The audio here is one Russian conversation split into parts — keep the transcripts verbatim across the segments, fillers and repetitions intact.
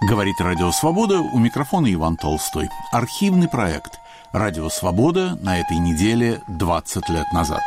Говорит Радио Свобода, у микрофона Иван Толстой. Архивный проект «Радио Свобода» на этой неделе двадцать лет назад.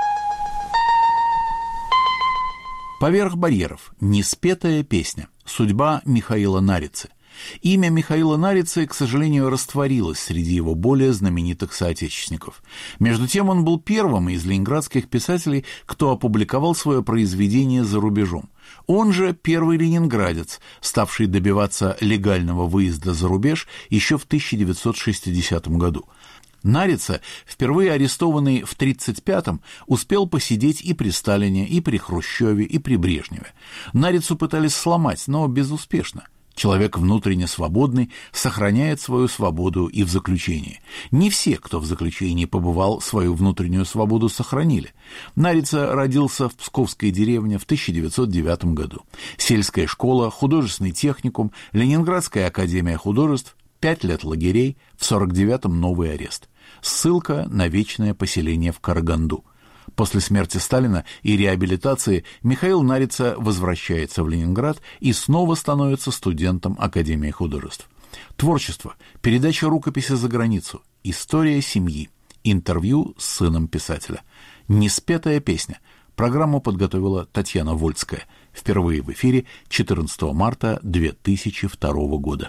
«Поверх барьеров. Неспетая песня. Судьба Михаила Нарицы». Имя Михаила Нарицы, к сожалению, растворилось среди его более знаменитых соотечественников. Между тем, он был первым из ленинградских писателей, кто опубликовал свое произведение за рубежом. Он же первый ленинградец, ставший добиваться легального выезда за рубеж еще в тысяча девятьсот шестидесятом году. Нарица, впервые арестованный в тридцать пятом, успел посидеть и при Сталине, и при Хрущеве, и при Брежневе. Нарицу пытались сломать, но безуспешно. Человек внутренне свободный сохраняет свою свободу и в заключении. Не все, кто в заключении побывал, свою внутреннюю свободу сохранили. Нарица родился в псковской деревне в тысяча девятьсот девятом году. Сельская школа, художественный техникум, Ленинградская академия художеств, пять лет лагерей, в сорок девятом новый арест. Ссылка на вечное поселение в Караганду. После смерти Сталина и реабилитации Михаил Нарица возвращается в Ленинград и снова становится студентом Академии художеств. Творчество, передача рукописи за границу, история семьи, интервью с сыном писателя. Неспетая песня. Программу подготовила Татьяна Вольская. Впервые в эфире четырнадцатого марта две тысячи второго года.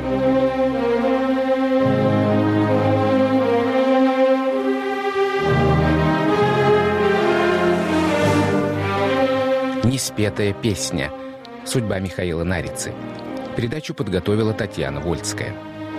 «Неспетая песня. Судьба Михаила Нарицы». Передачу подготовила Татьяна Вольская.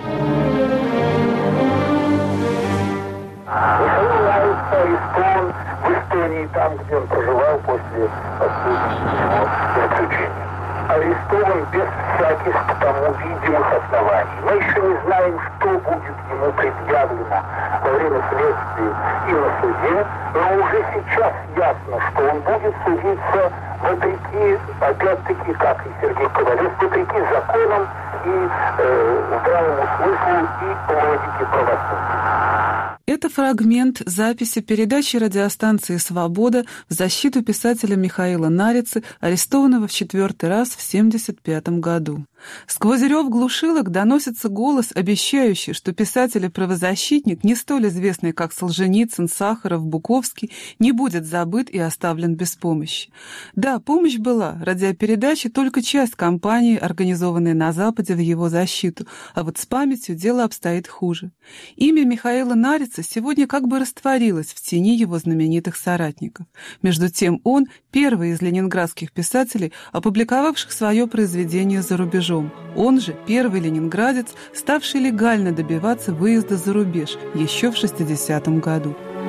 Михаил Нарица арестован в Эстонии, там, где он проживал после последнего заключения. Арестован без всяких к тому видимых оснований. Мы еще не знаем, что будет ему предъявлено во время следствия и на суде, но уже сейчас ясно, что он будет судиться вопреки, опять-таки, как и Сергей Ковалев, вопреки законам и э, здравому смыслу и логике правосудия. Это фрагмент записи передачи радиостанции «Свобода» в защиту писателя Михаила Нарицы, арестованного в четвертый раз в семьдесят пятом году. Сквозь рев глушилок доносится голос, обещающий, что писатель и правозащитник, не столь известный, как Солженицын, Сахаров, Буковский, не будет забыт и оставлен без помощи. Да, помощь была. Радиопередачи — только часть кампании, организованной на Западе в его защиту, а вот с памятью дело обстоит хуже. Имя Михаила Нарицы сегодня как бы растворилось в тени его знаменитых соратников. Между тем он — первый из ленинградских писателей, опубликовавших свое произведение за рубежом. Он же первый ленинградец, ставший легально добиваться выезда за рубеж еще в шестидесятом году.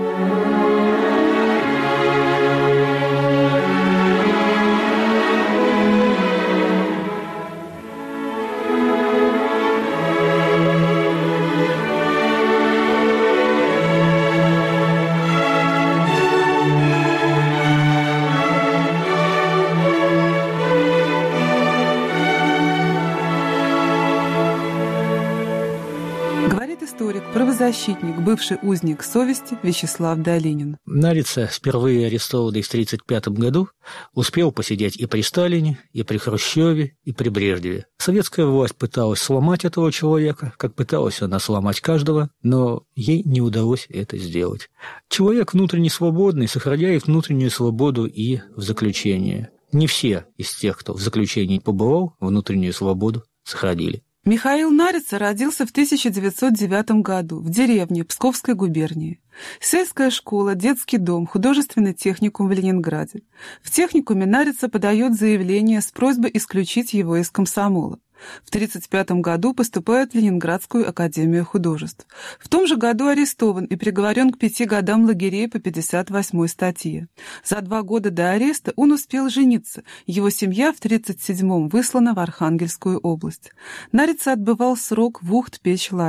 Правозащитник, бывший узник совести Вячеслав Долинин. Нарица, впервые арестованный в тридцать пятом году, успел посидеть и при Сталине, и при Хрущеве, и при Брежневе. Советская власть пыталась сломать этого человека, как пыталась она сломать каждого, но ей не удалось это сделать. Человек внутренне свободный сохраняет внутреннюю свободу и в заключении. Не все из тех, кто в заключении побывал, внутреннюю свободу сохранили. Михаил Нарица родился в тысяча девятьсот девятом году в деревне Псковской губернии. Сельская школа, детский дом, художественный техникум в Ленинграде. В техникуме Нарица подает заявление с просьбой исключить его из комсомола. В тридцать пятом году поступает в Ленинградскую академию художеств. В том же году арестован и приговорен к пяти годам лагерей по пятьдесят восьмой статье. За два года до ареста он успел жениться. Его семья в тридцать седьмом выслана в Архангельскую область. Нарица отбывал срок в Ухт-Печлаге.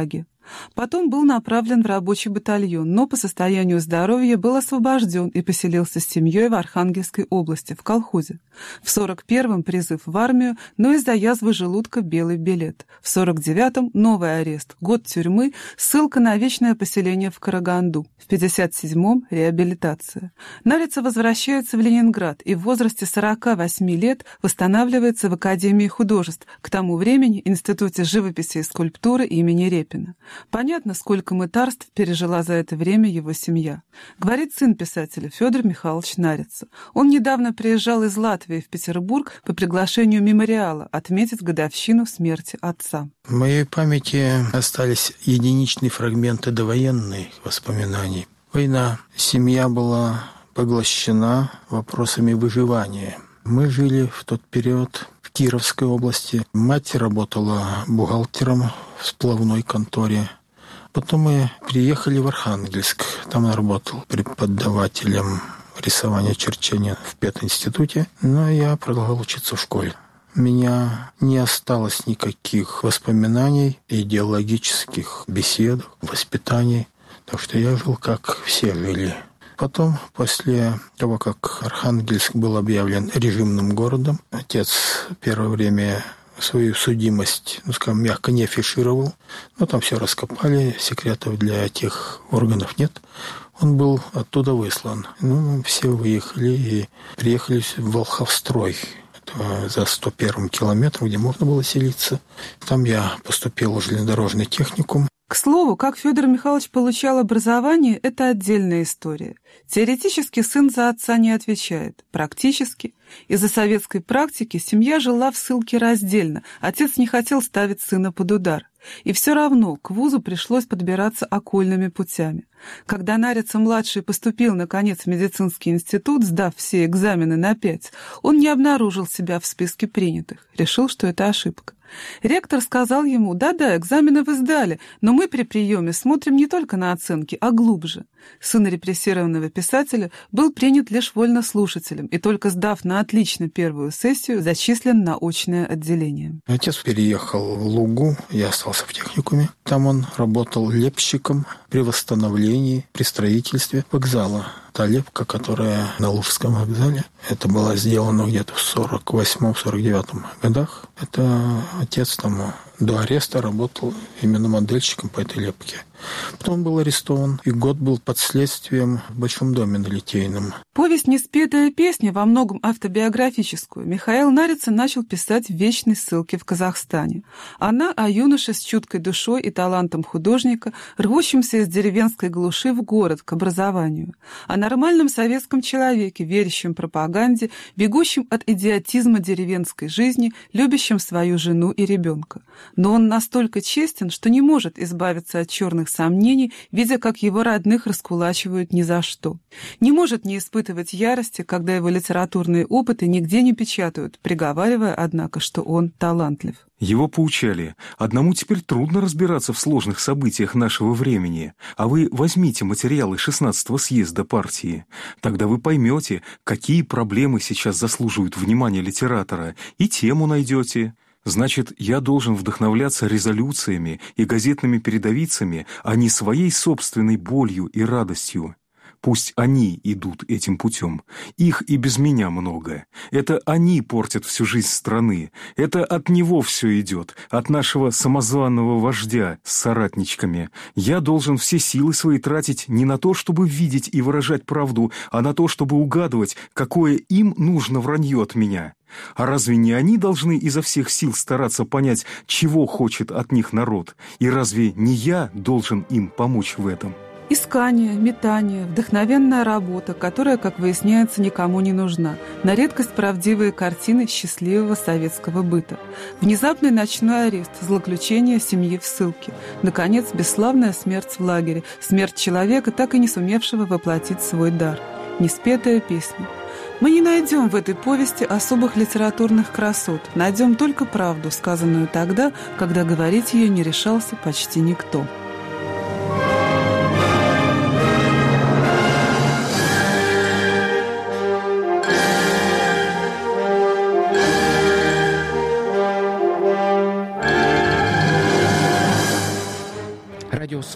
Потом был направлен в рабочий батальон, но по состоянию здоровья был освобожден и поселился с семьей в Архангельской области, в колхозе. В сорок первом призыв в армию, но из-за язвы желудка белый билет. В сорок девятом новый арест, год тюрьмы, ссылка на вечное поселение в Караганду. В пятьдесят седьмом реабилитация. Нарица возвращается в Ленинград и в возрасте сорока восьми лет восстанавливается в Академии художеств, к тому времени Институте живописи и скульптуры имени Репина. Понятно, сколько мытарств пережила за это время его семья. Говорит сын писателя Федор Михайлович Нарица. Он недавно приезжал из Латвии в Петербург по приглашению мемориала отметить годовщину смерти отца. В моей памяти остались единичные фрагменты довоенных воспоминаний. Война. Семья была поглощена вопросами выживания. Мы жили в тот период в Кировской области. Мать работала бухгалтером в сплавной конторе. Потом мы приехали в Архангельск. Там я работал преподавателем рисования черчения в пединституте. Но я продолжал учиться в школе. У меня не осталось никаких воспоминаний, идеологических бесед, воспитаний. Так что я жил, как все жили. Потом, после того, как Архангельск был объявлен режимным городом, отец первое время свою судимость, ну, скажем, мягко не афишировал. Но там все раскопали, секретов для тех органов нет. Он был оттуда выслан. Ну, все выехали и приехали в Волховстрой. Это за сто первым километром, где можно было селиться. Там я поступил в железнодорожный техникум. К слову, как Федор Михайлович получал образование, это отдельная история. Теоретически сын за отца не отвечает. Практически. Из-за советской практики семья жила в ссылке раздельно. Отец не хотел ставить сына под удар. И все равно к вузу пришлось подбираться окольными путями. Когда Нарица-младший поступил, наконец, в медицинский институт, сдав все экзамены на пять, он не обнаружил себя в списке принятых. Решил, что это ошибка. Ректор сказал ему: «Да-да, экзамены вы сдали, но мы при приеме смотрим не только на оценки, а глубже». Сын репрессированного писателя был принят лишь вольнослушателем и только сдав на отлично первую сессию, зачислен на очное отделение. Отец переехал в Лугу, я остался в техникуме. Там он работал лепщиком при восстановлении, при строительстве вокзала. Та лепка, которая на Лужском вокзале, это было сделано где-то в сорок восьмом — сорок девятом годах. Это отец там до ареста работал именно модельщиком по этой лепке. Потом он был арестован, и год был под следствием в Большом доме на Литейном. Повесть «Неспетая песня», во многом автобиографическую, Михаил Нарица начал писать в вечной ссылке в Казахстане. Она о юноше с чуткой душой и талантом художника, рвущемся из деревенской глуши в город к образованию. О нормальном советском человеке, верящем пропаганде, бегущем от идиотизма деревенской жизни, любящем свою жену и ребенка. Но он настолько честен, что не может избавиться от черных сомнений, видя, как его родных раскулачивают ни за что. Не может не испытывать ярости, когда его литературные опыты нигде не печатают, приговаривая, однако, что он талантлив. Его поучали: одному теперь трудно разбираться в сложных событиях нашего времени, а вы возьмите материалы шестнадцатого съезда партии. Тогда вы поймете, какие проблемы сейчас заслуживают внимания литератора, и тему найдете. Значит, я должен вдохновляться резолюциями и газетными передовицами, а не своей собственной болью и радостью. Пусть они идут этим путем. Их и без меня много. Это они портят всю жизнь страны. Это от него все идет, от нашего самозванного вождя с соратничками. Я должен все силы свои тратить не на то, чтобы видеть и выражать правду, а на то, чтобы угадывать, какое им нужно вранье от меня. А разве не они должны изо всех сил стараться понять, чего хочет от них народ? И разве не я должен им помочь в этом? Искание, метание, вдохновенная работа, которая, как выясняется, никому не нужна. На редкость правдивые картины счастливого советского быта. Внезапный ночной арест, злоключение семьи в ссылке. Наконец, бесславная смерть в лагере. Смерть человека, так и не сумевшего воплотить свой дар. Неспетая песня. Мы не найдем в этой повести особых литературных красот. Найдем только правду, сказанную тогда, когда говорить ее не решался почти никто.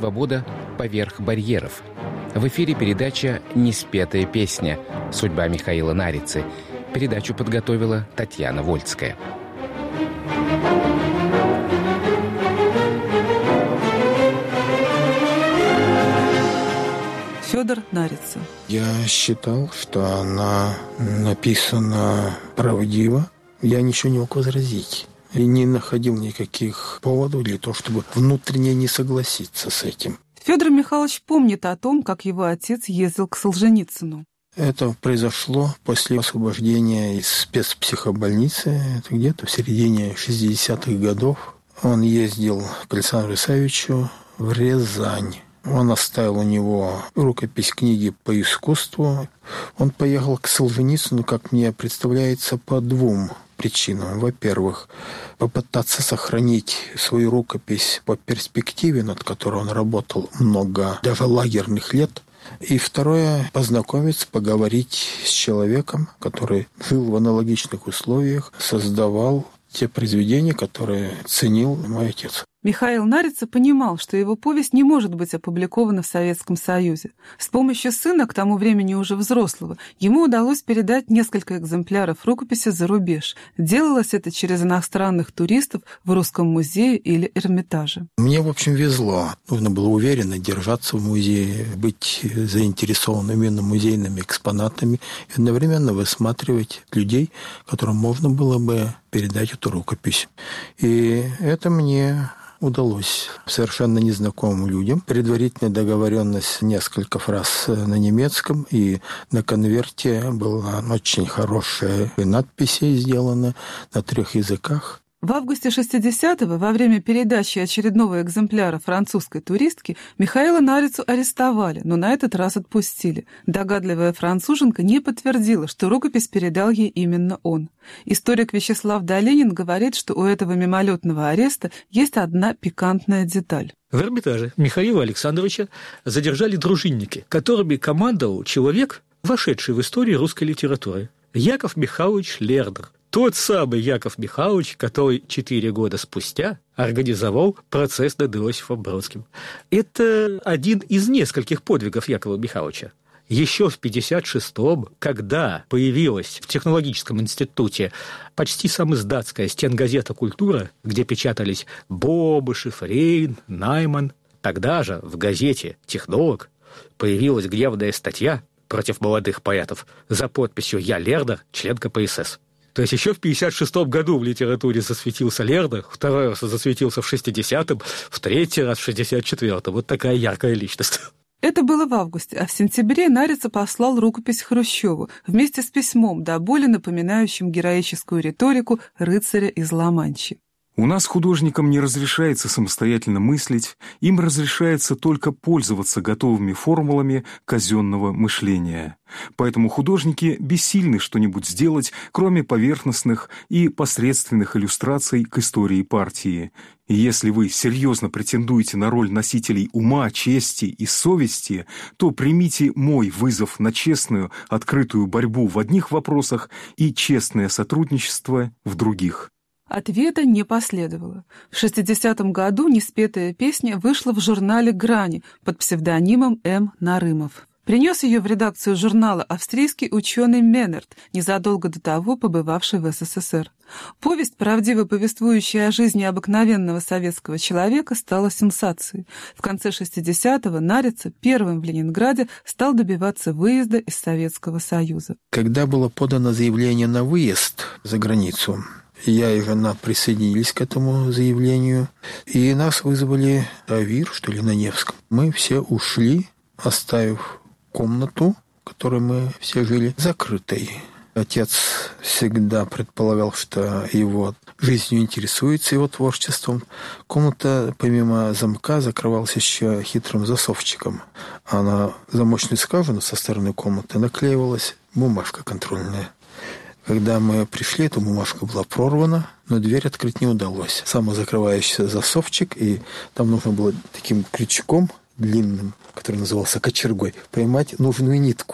«Свобода. Поверх барьеров». В эфире передача «Неспетая песня. Судьба Михаила Нарицы». Передачу подготовила Татьяна Вольцкая. Федор Нарица. Я считал, что она написана правдиво. Я ничего не мог возразить. И не находил никаких поводов для того, чтобы внутренне не согласиться с этим. Федор Михайлович помнит о том, как его отец ездил к Солженицыну. Это произошло после освобождения из спецпсихобольницы, это где-то в середине шестидесятых годов. Он ездил к Александру Исаевичу в Рязань. Он оставил у него рукопись книги по искусству. Он поехал к Солженицыну, как мне представляется, по двум причинам. Во-первых, попытаться сохранить свою рукопись по перспективе, над которой он работал много, даже лагерных лет. И второе, познакомиться, поговорить с человеком, который жил в аналогичных условиях, создавал те произведения, которые ценил мой отец. Михаил Нарица понимал, что его повесть не может быть опубликована в Советском Союзе. С помощью сына, к тому времени уже взрослого, ему удалось передать несколько экземпляров рукописи за рубеж. Делалось это через иностранных туристов в Русском музее или Эрмитаже. Мне, в общем, везло. Нужно было уверенно держаться в музее, быть заинтересованным именно музейными экспонатами и одновременно высматривать людей, которым можно было бы передать эту рукопись. И это мне удалось совершенно незнакомым людям. Предварительная договоренность, несколько фраз на немецком, и на конверте была очень хорошая надпись сделана на трех языках. В августе шестидесятого, во время передачи очередного экземпляра французской туристки, Михаила Нарицу арестовали, но на этот раз отпустили. Догадливая француженка не подтвердила, что рукопись передал ей именно он. Историк Вячеслав Долинин говорит, что у этого мимолетного ареста есть одна пикантная деталь. В Эрмитаже Михаила Александровича задержали дружинники, которыми командовал человек, вошедший в историю русской литературы, Яков Михайлович Лердер. Тот самый Яков Михайлович, который четыре года спустя организовал процесс над Иосифом Бродским. Это один из нескольких подвигов Якова Михайловича. Еще в пятьдесят шестом, когда появилась в технологическом институте почти самиздатская стенгазета «Культура», где печатались Бобышев, Рейн, Найман, тогда же в газете «Технолог» появилась гневная статья против молодых поэтов за подписью «Я Лердер, член ка пэ эс эс». То есть еще в пятьдесят шестом году в литературе засветился Лердер, второй раз засветился в шестидесятом, в третий раз в шестьдесят четвёртом. Вот такая яркая личность. Это было в августе, а в сентябре Нарица послал рукопись Хрущеву вместе с письмом, до боли напоминающим героическую риторику рыцаря из Ла-Манчи. У нас художникам не разрешается самостоятельно мыслить, им разрешается только пользоваться готовыми формулами казенного мышления. Поэтому художники бессильны что-нибудь сделать, кроме поверхностных и посредственных иллюстраций к истории партии. И если вы серьезно претендуете на роль носителей ума, чести и совести, то примите мой вызов на честную, открытую борьбу в одних вопросах и честное сотрудничество в других. Ответа не последовало. В шестидесятом году неспетая песня вышла в журнале «Грани» под псевдонимом М. Нарымов. Принес ее в редакцию журнала австрийский ученый Меннерт, незадолго до того побывавший в эс эс эс эр. Повесть, правдиво повествующая о жизни обыкновенного советского человека, стала сенсацией. В конце шестидесятого Нарица первым в Ленинграде стал добиваться выезда из Советского Союза. Когда было подано заявление на выезд за границу, я и жена присоединились к этому заявлению, и нас вызвали в АВИР, что ли, на Невском. Мы все ушли, оставив комнату, в которой мы все жили, закрытой. Отец всегда предполагал, что его жизнью интересуется, его творчеством. Комната, помимо замка, закрывалась еще хитрым засовчиком. А на замочную скважину со стороны комнаты наклеивалась бумажка контрольная. Когда мы пришли, эта бумажка была прорвана, но дверь открыть не удалось. Самозакрывающийся засовчик, и там нужно было таким крючком длинным, который назывался кочергой, поймать нужную нитку.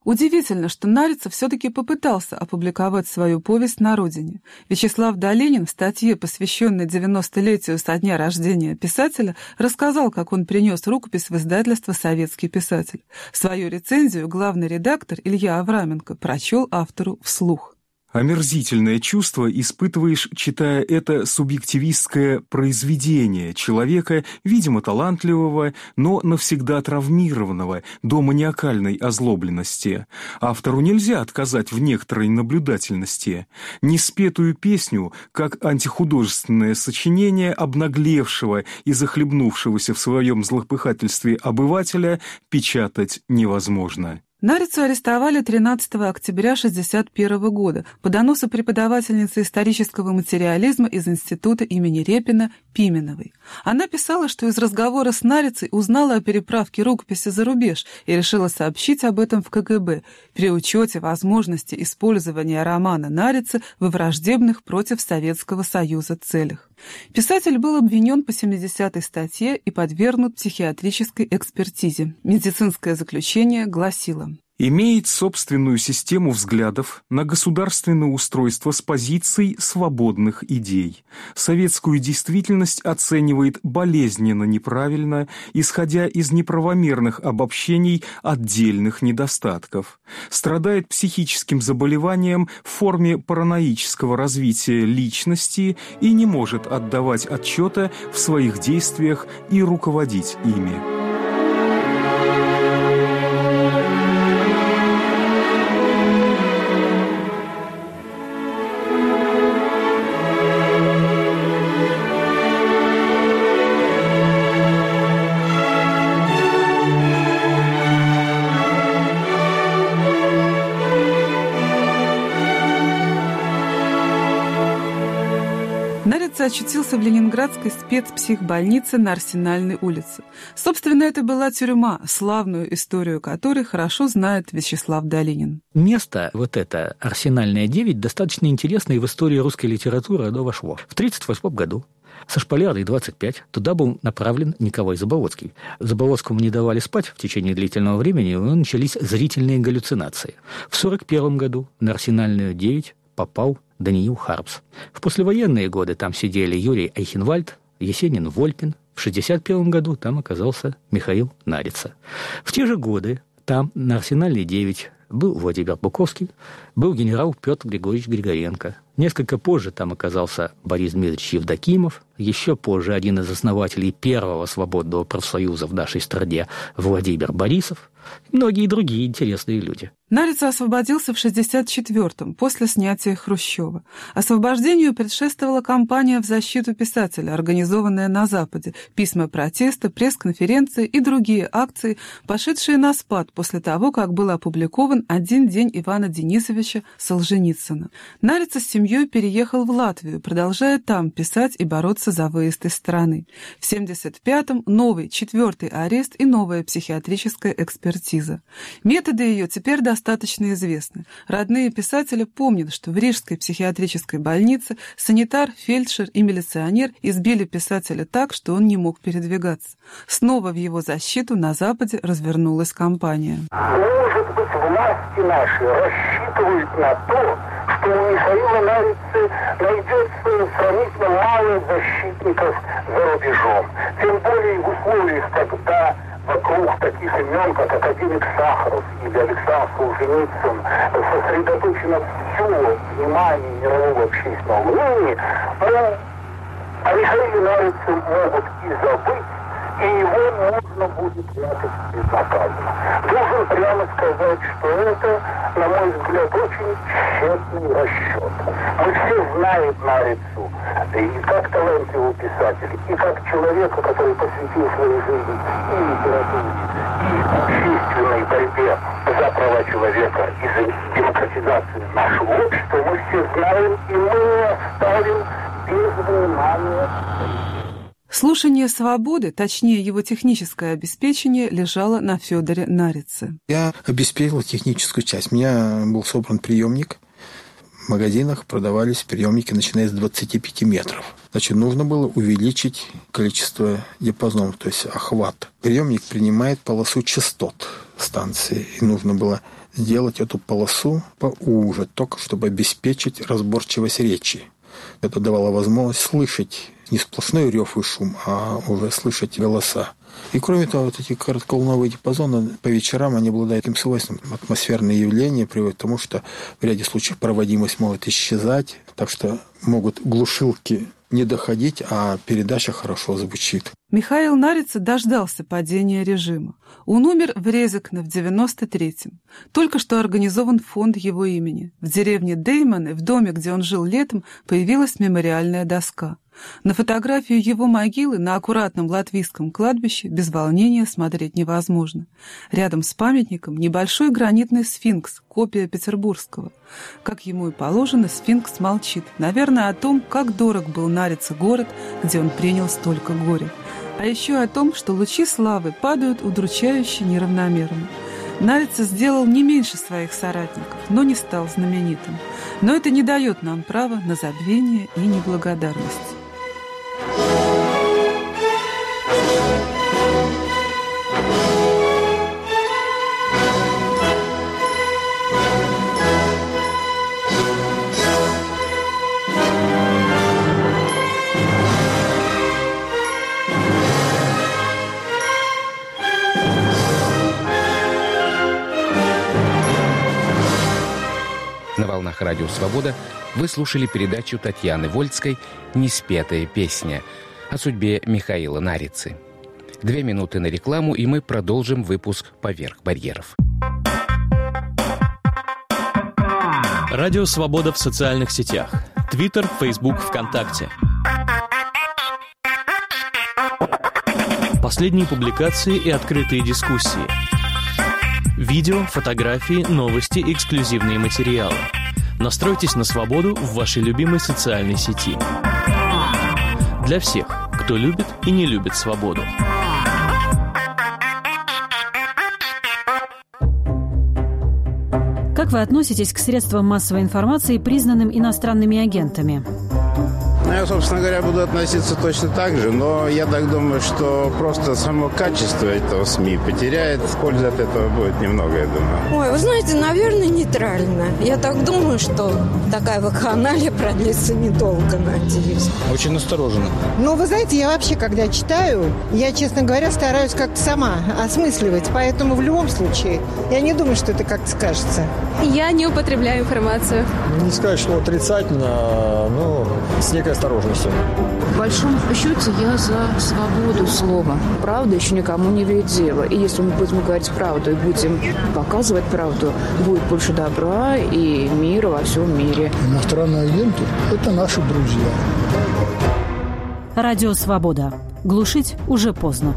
Удивительно, что Нарица все-таки попытался опубликовать свою повесть на родине. Вячеслав Долинин в статье, посвященной девяностолетию со дня рождения писателя, рассказал, как он принес рукопись в издательство «Советский писатель». Свою рецензию главный редактор Илья Авраменко прочел автору вслух. Омерзительное чувство испытываешь, читая это субъективистское произведение человека, видимо, талантливого, но навсегда травмированного до маниакальной озлобленности. Автору нельзя отказать в некоторой наблюдательности. Неспетую песню, как антихудожественное сочинение обнаглевшего и захлебнувшегося в своем злопыхательстве обывателя, печатать невозможно. Нарицу арестовали тринадцатого октября шестьдесят первого года по доносу преподавательницы исторического материализма из института имени Репина Пименовой. Она писала, что из разговора с Нарицей узнала о переправке рукописи за рубеж и решила сообщить об этом в ка гэ бэ при учете возможности использования романа Нарицы во враждебных против Советского Союза целях. Писатель был обвинен по семидесятой статье и подвергнут психиатрической экспертизе. Медицинское заключение гласило: имеет собственную систему взглядов на государственное устройство с позиций свободных идей. Советскую действительность оценивает болезненно неправильно, исходя из неправомерных обобщений отдельных недостатков. Страдает психическим заболеванием в форме параноического развития личности и не может отдавать отчета в своих действиях и руководить ими. Нарица очутился в ленинградской спецпсихбольнице на Арсенальной улице. Собственно, это была тюрьма, славную историю которой хорошо знает Вячеслав Долинин. Место, вот это, Арсенальная девять, достаточно интересное в истории русской литературы оно вошло. В тридцать восьмом году со Шпалерной двадцать пять туда был направлен Николай Заболоцкий. Заболоцкому не давали спать в течение длительного времени, и у него начались зрительные галлюцинации. В сорок первом году на Арсенальную девять попал Даниил Харпс. В послевоенные годы там сидели Юрий Айхенвальд, Есенин Вольпин. В шестьдесят первом году там оказался Михаил Нарица. В те же годы там, на Арсенальной девять, был Владимир Буковский, был генерал Петр Григорьевич Григоренко. Несколько позже там оказался Борис Дмитриевич Евдокимов, еще позже один из основателей первого свободного профсоюза в нашей стране Владимир Борисов, и многие другие интересные люди. Нарица освободился в шестьдесят четвёртом, после снятия Хрущева. Освобождению предшествовала кампания в защиту писателя, организованная на Западе, письма протеста, пресс-конференции и другие акции, пошедшие на спад после того, как был опубликован «Один день Ивана Денисовича Солженицына». Нарица с семьей переехал в Латвию, продолжая там писать и бороться за выезд из страны. В семьдесят пятом новый, четвертый арест и новая психиатрическая экспертиза. Методы ее теперь достаточно известны. Родные писателя помнят, что в Рижской психиатрической больнице санитар, фельдшер и милиционер избили писателя так, что он не мог передвигаться. Снова в его защиту на Западе развернулась кампания. Может быть, власти наши рассчитывают на то, что у Михаила Нарицы найдется сравнительно мало защитников за рубежом. Тем более в условиях, когда вокруг таких имен, как академик Сахаров или Александр Солженицын, сосредоточено все внимание мирового общественного мнения, но о Михаиле Нарице могут и забыть, и его можно будет прятать безнаказанно. Должен прямо сказать, что это, на мой взгляд, очень тщетный расчет. Мы все знаем Нарицу и как талантливого писателя, и как человека, который посвятил свою жизнь и литературе, и общественной борьбе за права человека и за демократизацию нашего общества. Мы все знаем, и мы не оставим без внимания. Слушание «Свободы», точнее его техническое обеспечение, лежало на Федоре Нарице. Я обеспечил техническую часть. У меня был собран приемник. В магазинах продавались приемники, начиная с двадцати пяти метров. Значит, нужно было увеличить количество диапазонов, то есть охват. Приемник принимает полосу частот станции, и нужно было сделать эту полосу поуже, только чтобы обеспечить разборчивость речи. Это давало возможность слышать не сплошной рев и шум, а уже слышать голоса. И кроме того, вот эти коротковолновые диапазоны по вечерам, они обладают таким свойством. Атмосферные явления приводят к тому, что в ряде случаев проводимость может исчезать, так что могут глушилки не доходить, а передача хорошо звучит. Михаил Нарице дождался падения режима. Он умер в Резекне в девяносто третьем. Только что организован фонд его имени. В деревне Деймоны, в доме, где он жил летом, появилась мемориальная доска. На фотографию его могилы на аккуратном латвийском кладбище без волнения смотреть невозможно. Рядом с памятником небольшой гранитный сфинкс, копия петербургского. Как ему и положено, сфинкс молчит. Наверное, о том, как дорог был Нарице город, где он принял столько горя. А еще о том, что лучи славы падают удручающе неравномерно. Нарице сделал не меньше своих соратников, но не стал знаменитым. Но это не дает нам права на забвение и неблагодарность. На волнах Радио Свобода вы слушали передачу Татьяны Вольцкой «Неспетая песня» о судьбе Михаила Нарицы. Две минуты на рекламу, и мы продолжим выпуск «Поверх барьеров». Радио Свобода в социальных сетях. Твиттер, Фейсбук, ВКонтакте. Последние публикации и открытые дискуссии. Видео, фотографии, новости, эксклюзивные материалы. Настройтесь на свободу в вашей любимой социальной сети. Для всех, кто любит и не любит свободу. Как вы относитесь к средствам массовой информации, признанным иностранными агентами? Ну, я, собственно говоря, буду относиться точно так же, но я так думаю, что просто само качество этого СМИ потеряет. Пользы от этого будет немного, я думаю. Ой, вы знаете, наверное, нейтрально. Я так думаю, что такая вакханалия продлится недолго, надеюсь. Очень настороженно. Ну, вы знаете, я вообще, когда читаю, я, честно говоря, стараюсь как-то сама осмысливать, поэтому в любом случае я не думаю, что это как-то скажется. Я не употребляю информацию. Не сказать, что отрицательно, но с некой осторожностью. В большом счете я за свободу слова. Правда еще никому не вредила. И если мы будем говорить правду и будем показывать правду, будет больше добра и мира во всем мире. Иностранные агенты – это наши друзья. Радио Свобода. Глушить уже поздно.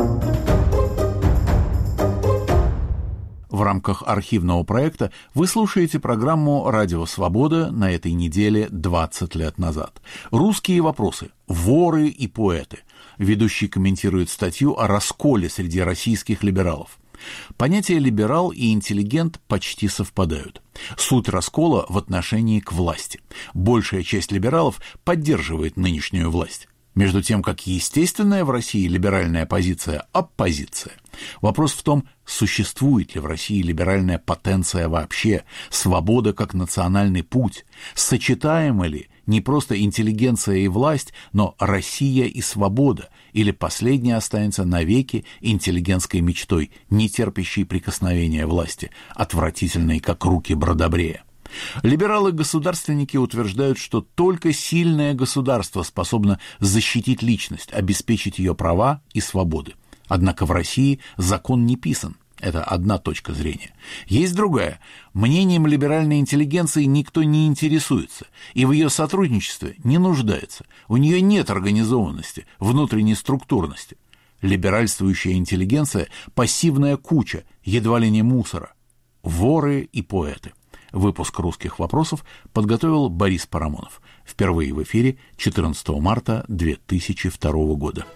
В рамках архивного проекта вы слушаете программу «Радио Свобода» на этой неделе двадцать лет назад. Русские вопросы. Воры и поэты. Ведущий комментирует статью о расколе среди российских либералов. Понятия «либерал» и «интеллигент» почти совпадают. Суть раскола в отношении к власти. Большая часть либералов поддерживает нынешнюю власть. Между тем, как естественная в России либеральная позиция – оппозиция. Вопрос в том, существует ли в России либеральная потенция вообще, свобода как национальный путь, сочетаема ли не просто интеллигенция и власть, но Россия и свобода, или последняя останется навеки интеллигентской мечтой, не терпящей прикосновения власти, отвратительной, как руки Бродобрея. Либералы-государственники утверждают, что только сильное государство способно защитить личность, обеспечить ее права и свободы. Однако в России закон не писан. Это одна точка зрения. Есть другая. Мнением либеральной интеллигенции никто не интересуется и в ее сотрудничестве не нуждается. У нее нет организованности, внутренней структурности. Либеральствующая интеллигенция – пассивная куча, едва ли не мусора. Воры и поэты. Выпуск «Русских вопросов» подготовил Борис Парамонов. Впервые в эфире четырнадцатого марта две тысячи второго года.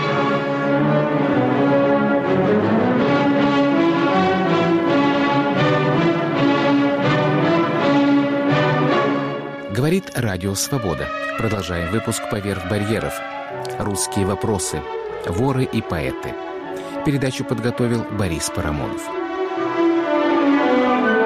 Говорит Радио Свобода. Продолжаем выпуск «Поверх барьеров». Русские вопросы. Воры и поэты. Передачу подготовил Борис Парамонов.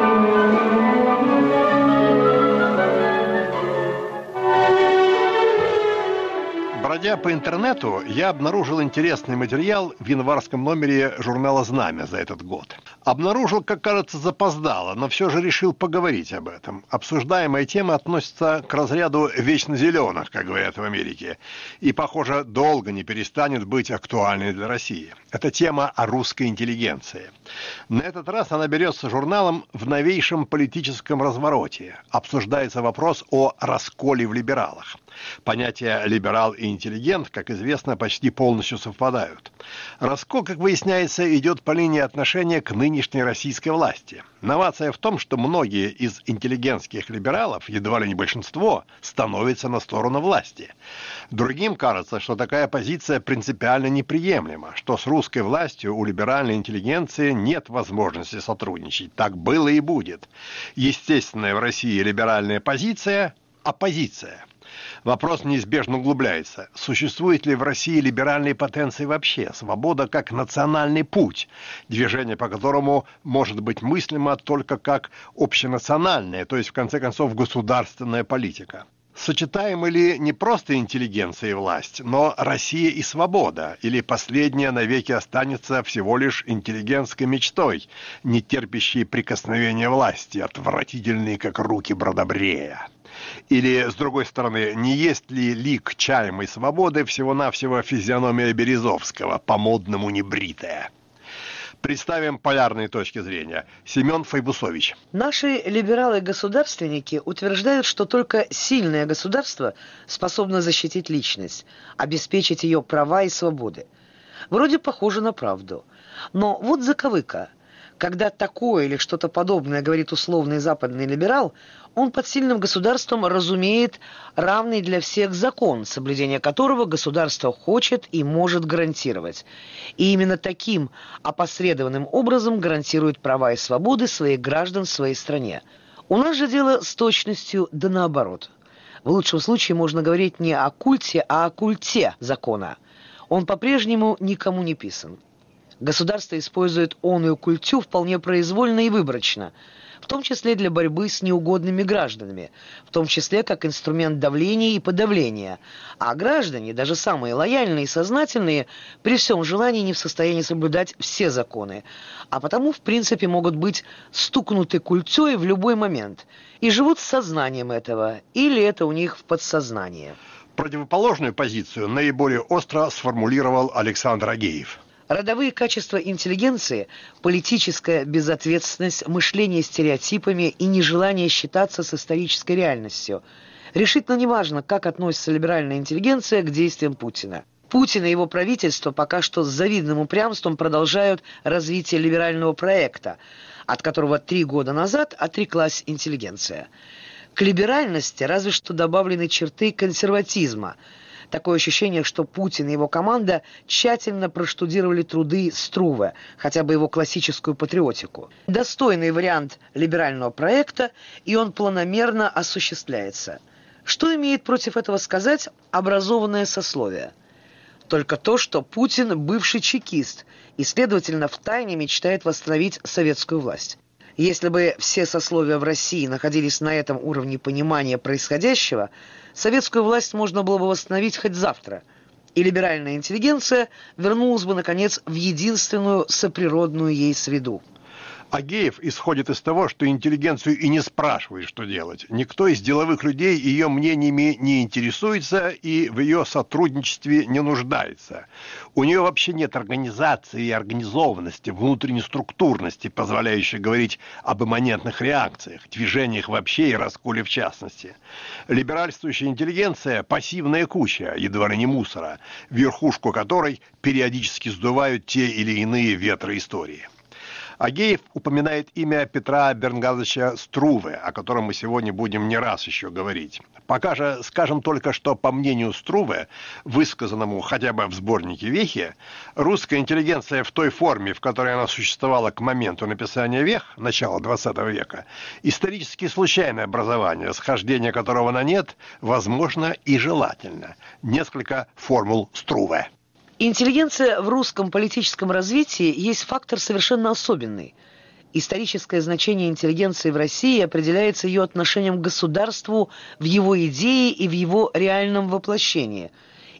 Бродя по интернету, я обнаружил интересный материал в январском номере журнала «Знамя» за этот год. Обнаружил, как кажется, запоздало, но все же решил поговорить об этом. Обсуждаемая тема относится к разряду вечно зеленых, как говорят в Америке, и, похоже, долго не перестанет быть актуальной для России. Это тема о русской интеллигенции. На этот раз она берется журналом в новейшем политическом развороте. Обсуждается вопрос о расколе в либералах. Понятия «либерал» и «интеллигент», как известно, почти полностью совпадают. Раскол, как выясняется, идет по линии отношения к нынешней российской власти. Новация в том, что многие из интеллигентских либералов, едва ли не большинство, становятся на сторону власти. Другим кажется, что такая позиция принципиально неприемлема, что с русской властью у либеральной интеллигенции нет возможности сотрудничать. Так было и будет. Естественная в России либеральная позиция – оппозиция. Вопрос неизбежно углубляется. Существует ли в России либеральные потенции вообще? Свобода как национальный путь, движение по которому может быть мыслимо только как общенациональная, то есть, в конце концов, государственная политика. Сочетаемы ли не просто интеллигенция и власть, но Россия и свобода, или последняя навеки останется всего лишь интеллигентской мечтой, не терпящей прикосновения власти, отвратительной, как руки Бродобрея? Или, с другой стороны, не есть ли лик чаемой свободы всего-навсего физиономия Березовского, по-модному небритая? Представим полярные точки зрения. Семен Файбусович. Наши либералы-государственники утверждают, что только сильное государство способно защитить личность, обеспечить ее права и свободы. Вроде похоже на правду. Но вот заковыка. Когда такое или что-то подобное говорит условный западный либерал, он под сильным государством разумеет равный для всех закон, соблюдение которого государство хочет и может гарантировать. И именно таким опосредованным образом гарантирует права и свободы своих граждан в своей стране. У нас же дело с точностью да наоборот. В лучшем случае можно говорить не о культе, а о культе закона. Он по-прежнему никому не писан. Государство использует оную культю вполне произвольно и выборочно, в том числе для борьбы с неугодными гражданами, в том числе как инструмент давления и подавления. А граждане, даже самые лояльные и сознательные, при всем желании не в состоянии соблюдать все законы, а потому, в принципе, могут быть стукнуты культей в любой момент и живут с сознанием этого, или это у них в подсознании. Противоположную позицию наиболее остро сформулировал Александр Агеев. Родовые качества интеллигенции, политическая безответственность, мышление стереотипами и нежелание считаться с исторической реальностью. Решительно неважно, как относится либеральная интеллигенция к действиям Путина. Путин и его правительство пока что с завидным упрямством продолжают развитие либерального проекта, от которого три года назад отреклась интеллигенция. К либеральности разве что добавлены черты консерватизма. Такое ощущение, что Путин и его команда тщательно проштудировали труды Струве, хотя бы его классическую патриотику. Достойный вариант либерального проекта, и он планомерно осуществляется. Что имеет против этого сказать образованное сословие? Только то, что Путин бывший чекист и, следовательно, втайне мечтает восстановить советскую власть. Если бы все сословия в России находились на этом уровне понимания происходящего, советскую власть можно было бы восстановить хоть завтра, и либеральная интеллигенция вернулась бы, наконец, в единственную соприродную ей среду. Агеев исходит из того, что интеллигенцию и не спрашивает, что делать. Никто из деловых людей ее мнениями не интересуется и в ее сотрудничестве не нуждается. У нее вообще нет организации и организованности, внутренней структурности, позволяющей говорить об имманентных реакциях, движениях вообще и расколе в частности. Либеральствующая интеллигенция – пассивная куча, едва ли не мусора, верхушку которой периодически сдувают те или иные ветры истории. Агеев упоминает имя Петра Бернгазовича Струве, о котором мы сегодня будем не раз еще говорить. Пока же скажем только, что, по мнению Струве, высказанному хотя бы в сборнике «Вехи», русская интеллигенция в той форме, в которой она существовала к моменту написания «Вех», начала двадцатого века, исторически случайное образование, схождение которого на нет, возможно и желательно. Несколько формул Струве. Интеллигенция в русском политическом развитии есть фактор совершенно особенный. Историческое значение интеллигенции в России определяется ее отношением к государству в его идее и в его реальном воплощении.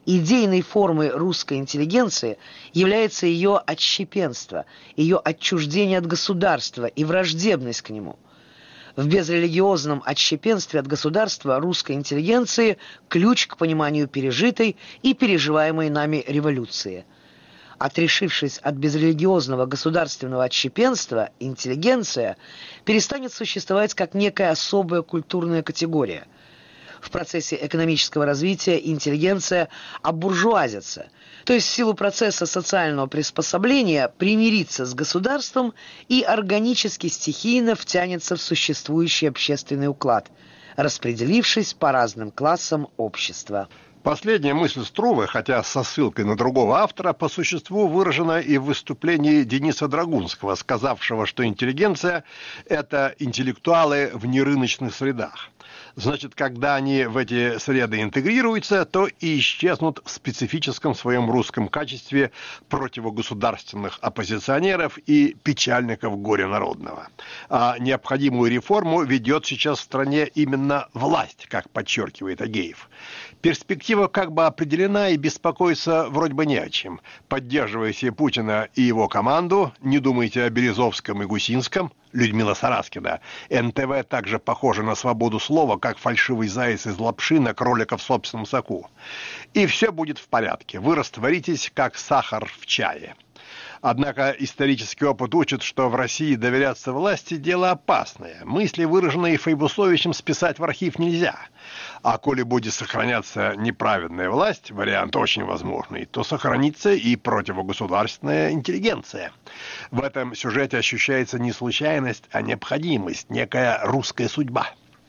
Идейной формой русской интеллигенции является ее отщепенство, ее отчуждение от государства и враждебность к нему. В безрелигиозном отщепенстве от государства русской интеллигенции ключ к пониманию пережитой и переживаемой нами революции. Отрешившись от безрелигиозного государственного отщепенства, интеллигенция перестанет существовать как некая особая культурная категория. В процессе экономического развития интеллигенция обуржуазится, то есть в силу процесса социального приспособления примирится с государством и органически стихийно втянется в существующий общественный уклад, распределившись по разным классам общества. Последняя мысль Струве, хотя со ссылкой на другого автора, по существу выражена и в выступлении Дениса Драгунского, сказавшего, что интеллигенция – это интеллектуалы в нерыночных средах. Значит, когда они в эти среды интегрируются, то и исчезнут в специфическом своем русском качестве противогосударственных оппозиционеров и печальников горя народного. А необходимую реформу ведет сейчас в стране именно власть, как подчеркивает Агеев. Перспектива как бы определена, и беспокоиться вроде бы не о чем. Поддерживайте Путина и его команду, не думайте о Березовском и Гусинском. Людмила Сараскина. эн тэ вэ также похожа на свободу слова, как фальшивый заяц из лапши на кролика в собственном соку. И все будет в порядке. Вы растворитесь, как сахар в чае. Однако исторический опыт учит, что в России доверяться власти – дело опасное. Мысли, выраженные Файбусовичем, списать в архив нельзя. А коли будет сохраняться неправедная власть, вариант очень возможный, то сохранится и противогосударственная интеллигенция. В этом сюжете ощущается не случайность, а необходимость, некая русская судьба.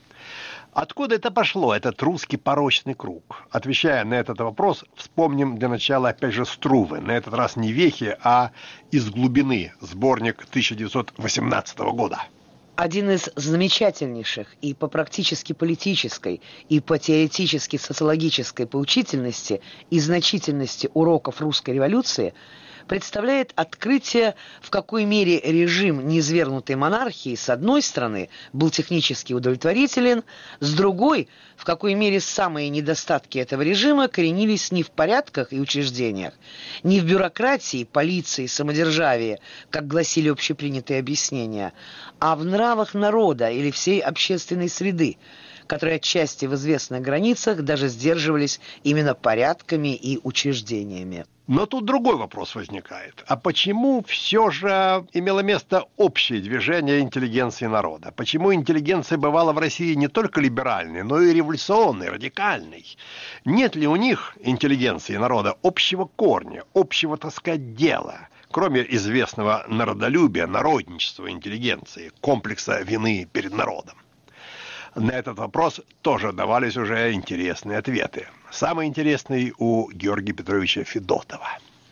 Откуда это пошло, этот русский порочный круг? Отвечая на этот вопрос, вспомним для начала опять же Струве, на этот раз не вехи, а «Из глубины», сборник тысяча девятьсот восемнадцатого года. Один из замечательнейших и по практически политической, и по теоретически социологической поучительности и значительности уроков русской революции представляет открытие, в какой мере режим низвергнутой монархии с одной стороны был технически удовлетворителен, с другой, в какой мере самые недостатки этого режима коренились не в порядках и учреждениях, не в бюрократии, полиции, самодержавии, как гласили общепринятые объяснения, а в нравах народа или всей общественной среды, которые отчасти в известных границах даже сдерживались именно порядками и учреждениями. Но тут другой вопрос возникает. А почему все же имело место общее движение интеллигенции народа? Почему интеллигенция бывала в России не только либеральной, но и революционной, радикальной? Нет ли у них, интеллигенции народа, общего корня, общего, так сказать, дела? Кроме известного народолюбия, народничества интеллигенции, комплекса вины перед народом. На этот вопрос тоже давались уже интересные ответы. Самый интересный у Георгия Петровича Федотова.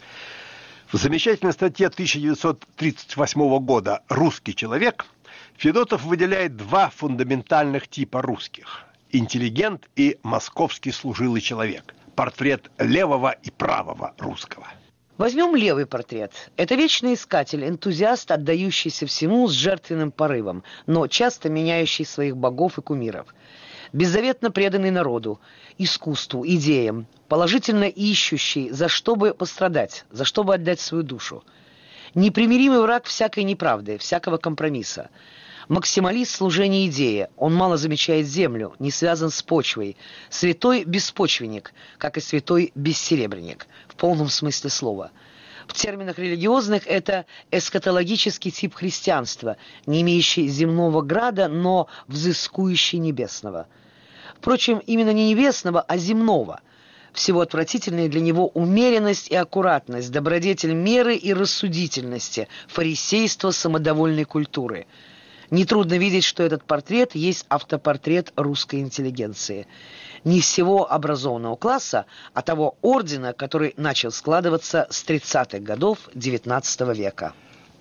В замечательной статье тысяча девятьсот тридцать восьмого года «Русский человек» Федотов выделяет два фундаментальных типа русских – интеллигент и московский служилый человек, портрет левого и правого русского. Возьмем левый портрет. Это вечный искатель, энтузиаст, отдающийся всему с жертвенным порывом, но часто меняющий своих богов и кумиров. Беззаветно преданный народу, искусству, идеям, положительно ищущий, за что бы пострадать, за что бы отдать свою душу. Непримиримый враг всякой неправды, всякого компромисса. Максималист служения идее, он мало замечает землю, не связан с почвой. Святой беспочвенник, как и святой бессеребренник, в полном смысле слова. В терминах религиозных это эсхатологический тип христианства, не имеющий земного града, но взыскующий небесного. Впрочем, именно не небесного, а земного. Всего отвратительнее для него умеренность и аккуратность, добродетель меры и рассудительности, фарисейство самодовольной культуры. Нетрудно видеть, что этот портрет есть автопортрет русской интеллигенции. Не всего образованного класса, а того ордена, который начал складываться с тридцатых годов девятнадцатого века.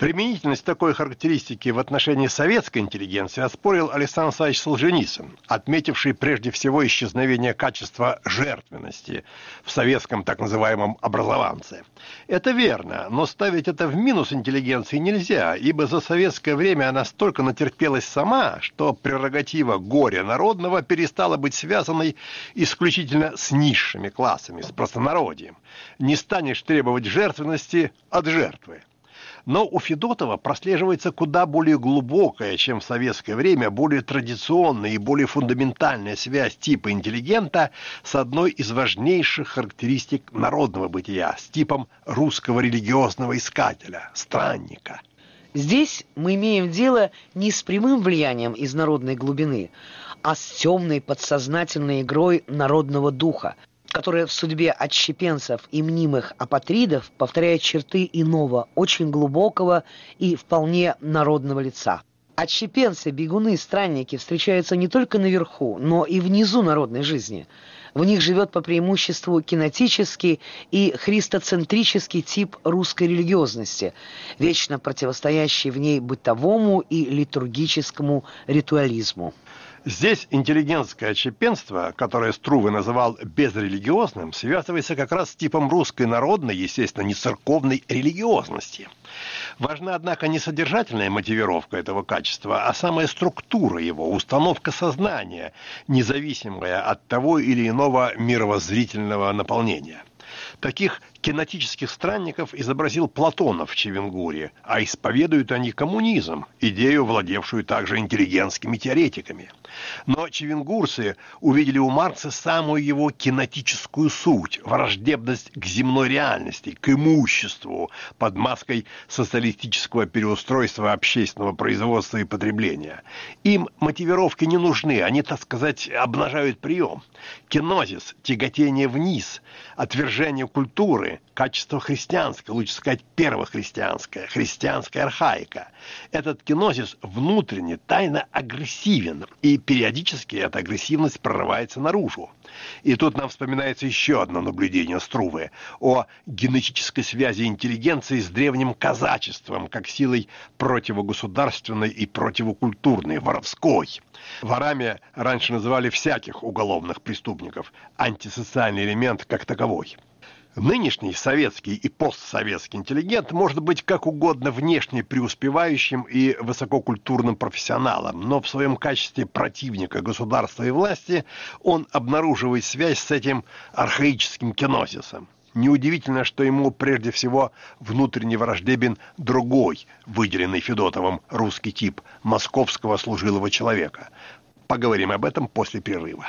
Применительность такой характеристики в отношении советской интеллигенции оспорил Александр Александрович Солженицын, отметивший прежде всего исчезновение качества жертвенности в советском так называемом образованце. Это верно, но ставить это в минус интеллигенции нельзя, ибо за советское время она столько натерпелась сама, что прерогатива горя народного перестала быть связанной исключительно с низшими классами, с простонародием. Не станешь требовать жертвенности от жертвы. Но у Федотова прослеживается куда более глубокая, чем в советское время, более традиционная и более фундаментальная связь типа интеллигента с одной из важнейших характеристик народного бытия, с типом русского религиозного искателя, странника. Здесь мы имеем дело не с прямым влиянием из народной глубины, а с темной подсознательной игрой народного духа, которая в судьбе отщепенцев и мнимых апатридов повторяет черты иного, очень глубокого и вполне народного лица. Отщепенцы, бегуны, странники встречаются не только наверху, но и внизу народной жизни. В них живет по преимуществу кинетический и христоцентрический тип русской религиозности, вечно противостоящий в ней бытовому и литургическому ритуализму. Здесь интеллигентское отщепенство, которое Струве называл безрелигиозным, связывается как раз с типом русской народной, естественно, не церковной религиозности. Важна, однако, не содержательная мотивировка этого качества, а самая структура его, установка сознания, независимая от того или иного мировоззрительного наполнения. Таких кинетических странников изобразил Платонов в Чевенгуре, а исповедуют они коммунизм, идею, владевшую также интеллигентскими теоретиками. Но чевенгурцы увидели у Маркса самую его кинетическую суть, враждебность к земной реальности, к имуществу под маской социалистического переустройства общественного производства и потребления. Им мотивировки не нужны, они, так сказать, обнажают прием. Кинозис, тяготение вниз, отвержение культуры, качество христианское, лучше сказать первохристианское, христианская архаика. Этот кинозис внутренне, тайно агрессивен, и периодически эта агрессивность прорывается наружу. И тут нам вспоминается еще одно наблюдение Струве о генетической связи интеллигенции с древним казачеством, как силой противогосударственной и противокультурной, воровской. Ворами раньше называли всяких уголовных преступников, антисоциальный элемент как таковой. Нынешний советский и постсоветский интеллигент может быть как угодно внешне преуспевающим и высококультурным профессионалом, но в своем качестве противника государства и власти он обнаруживает связь с этим архаическим кинозисом. Неудивительно, что ему прежде всего внутренне враждебен другой, выделенный Федотовым русский тип московского служилого человека. Поговорим об этом после перерыва.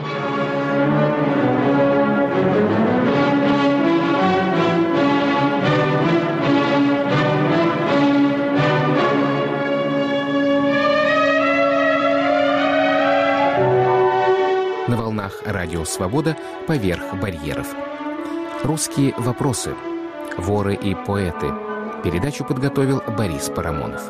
На волнах радио «Свобода» поверх барьеров. Русские вопросы. Воры и поэты. Передачу подготовил Борис Парамонов.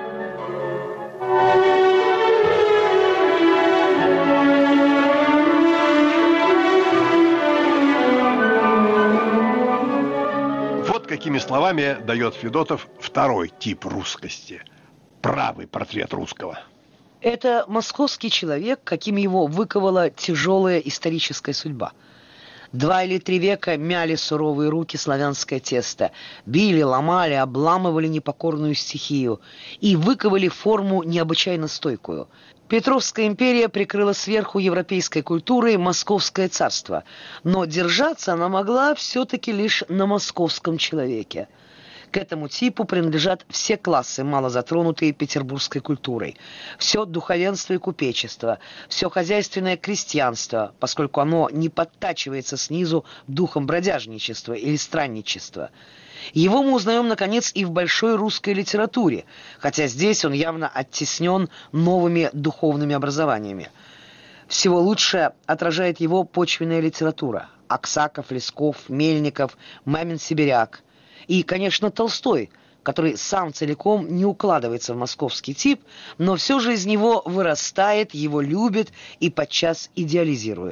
Вот какими словами дает Федотов второй тип русскости. Правый портрет русского. Это московский человек, каким его выковала тяжелая историческая судьба. Два или три века мяли суровые руки славянское тесто, били, ломали, обламывали непокорную стихию и выковали форму необычайно стойкую. Петровская империя прикрыла сверху европейской культурой московское царство, но держаться она могла все-таки лишь на московском человеке. К этому типу принадлежат все классы, мало затронутые петербургской культурой. Все духовенство и купечество, все хозяйственное крестьянство, поскольку оно не подтачивается снизу духом бродяжничества или странничества. Его мы узнаем, наконец, и в большой русской литературе, хотя здесь он явно оттеснен новыми духовными образованиями. Всего лучше отражает его почвенная литература. Аксаков, Лесков, Мельников, Мамин-Сибиряк. И, конечно, Толстой, который сам целиком не укладывается в московский тип, но все же из него вырастает, его любит и подчас идеализирует.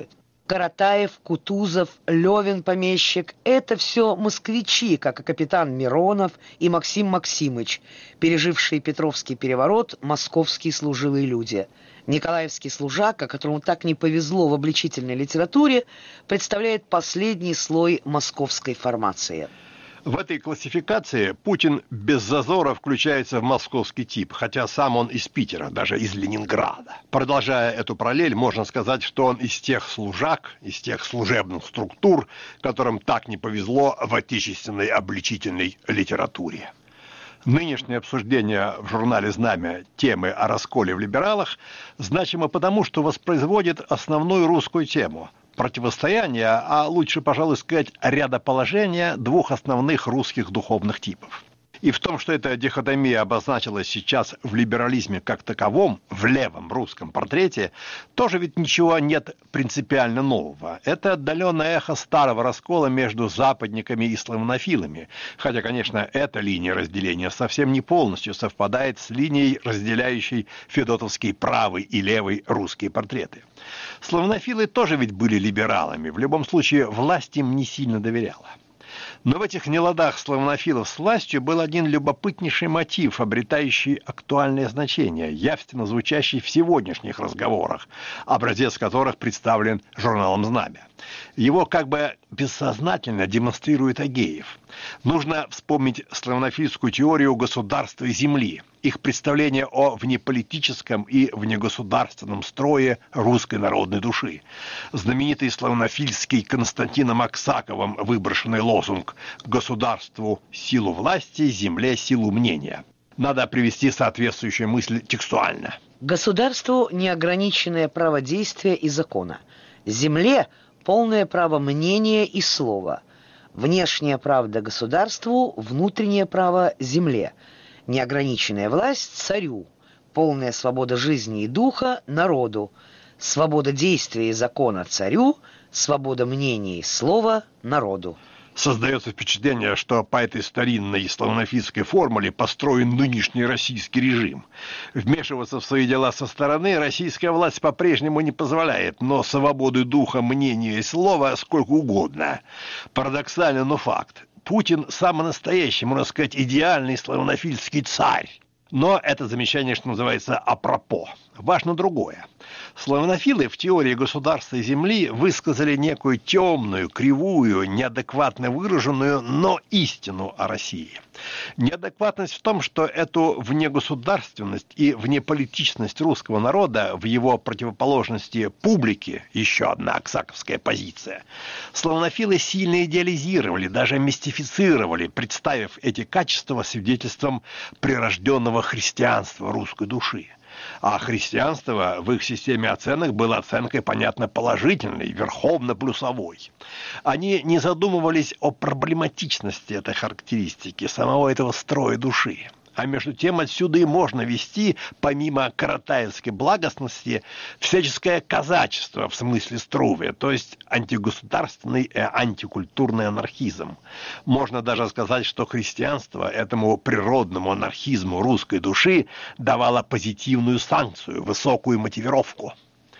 Каратаев, Кутузов, Левин помещик – это все москвичи, как и капитан Миронов и Максим Максимыч, пережившие Петровский переворот, московские служилые люди. Николаевский служака, которому так не повезло в обличительной литературе, представляет последний слой московской формации. В этой классификации Путин без зазора включается в московский тип, хотя сам он из Питера, даже из Ленинграда. Продолжая эту параллель, можно сказать, что он из тех служак, из тех служебных структур, которым так не повезло в отечественной обличительной литературе. Нынешнее обсуждение в журнале «Знамя» темы о расколе в либералах значимо потому, что воспроизводит основную русскую тему – противостояние, а лучше, пожалуй, сказать, рядоположение двух основных русских духовных типов. И в том, что эта дихотомия обозначилась сейчас в либерализме как таковом, в левом русском портрете, тоже ведь ничего нет принципиально нового. Это отдаленное эхо старого раскола между западниками и славянофилами, хотя, конечно, эта линия разделения совсем не полностью совпадает с линией, разделяющей федотовский правый и левый русские портреты. Славянофилы тоже ведь были либералами, в любом случае власть им не сильно доверяла. Но в этих неладах славянофилов с властью был один любопытнейший мотив, обретающий актуальное значение, явственно звучащий в сегодняшних разговорах, образец которых представлен журналом «Знамя». Его как бы бессознательно демонстрирует Агеев. Нужно вспомнить славянофильскую теорию государства и земли, их представление о внеполитическом и внегосударственном строе русской народной души. Знаменитый славянофильский Константином Аксаковым выброшенный лозунг «Государству силу власти, земле силу мнения». Надо привести соответствующую мысль текстуально. Государству неограниченное право действия и закона. Земле полное право мнения и слова. Внешняя правда государству, внутреннее право земле. Неограниченная власть царю. Полная свобода жизни и духа народу. Свобода действия и закона царю. Свобода мнения и слова народу. Создается впечатление, что по этой старинной славянофильской формуле построен нынешний российский режим. Вмешиваться в свои дела со стороны российская власть по-прежнему не позволяет, но свободы духа, мнения и слова сколько угодно. Парадоксально, но факт. Путин самый настоящий, можно сказать, идеальный славянофильский царь. Но это замечание, что называется, апропо. Важно другое. Славянофилы в теории государства и земли высказали некую темную, кривую, неадекватно выраженную, но истину о России. Неадекватность в том, что эту внегосударственность и внеполитичность русского народа в его противоположности публике, еще одна аксаковская позиция, славянофилы сильно идеализировали, даже мистифицировали, представив эти качества свидетельством прирожденного христианства русской души. А христианство в их системе оценок было оценкой, понятно, положительной, верховно-плюсовой. Они не задумывались о проблематичности этой характеристики, самого этого строя души. А между тем отсюда и можно вести, помимо каратаевской благостности, всяческое казачество в смысле Струве, то есть антигосударственный и антикультурный анархизм. Можно даже сказать, что христианство этому природному анархизму русской души давало позитивную санкцию, высокую мотивировку.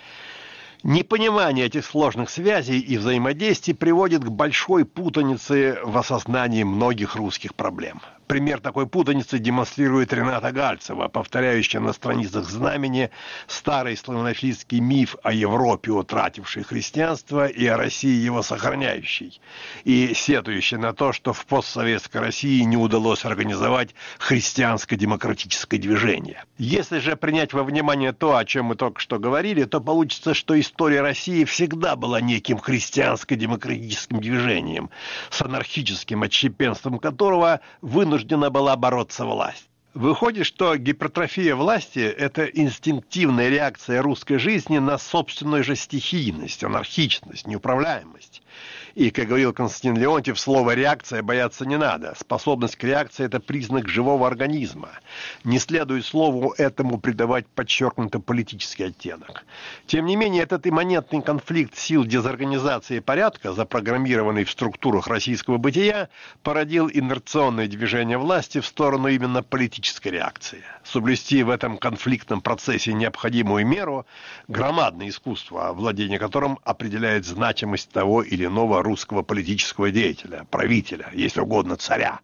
Непонимание этих сложных связей и взаимодействий приводит к большой путанице в осознании многих русских проблем. Пример такой путаницы демонстрирует Рената Гальцева, повторяющая на страницах «Знамени» старый славянофильский миф о Европе, утратившей христианство, и о России, его сохраняющей, и сетующая на то, что в постсоветской России не удалось организовать христианско-демократическое движение. Если же принять во внимание то, о чем мы только что говорили, то получится, что история России всегда была неким христианско-демократическим движением, с анархическим отщепенством которого вынуждена была бороться власть. Выходит, что гипертрофия власти – это инстинктивная реакция русской жизни на собственную же стихийность, анархичность, неуправляемость. И, как говорил Константин Леонтьев, слово «реакция» бояться не надо. Способность к реакции – это признак живого организма. Не следует слову этому придавать подчеркнуто политический оттенок. Тем не менее, этот имманентный конфликт сил дезорганизации порядка, запрограммированный в структурах российского бытия, породил инерционное движение власти в сторону именно политического аллергической реакции. Соблюсти в этом конфликтном процессе необходимую меру – громадное искусство, владение которым определяет значимость того или иного русского политического деятеля, правителя, если угодно царя.